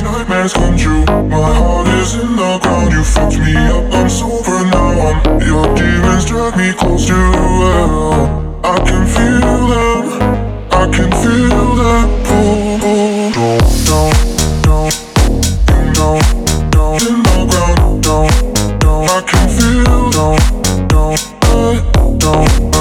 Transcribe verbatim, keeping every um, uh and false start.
nightmares come true. My heart is in the ground, you fucked me up, I'm sober now. I'm, your demons drag me close to hell. I can feel them, I can feel them pull, pull. Down, down, down, down, down in the ground, down, down. I can feel down, down, uh, down.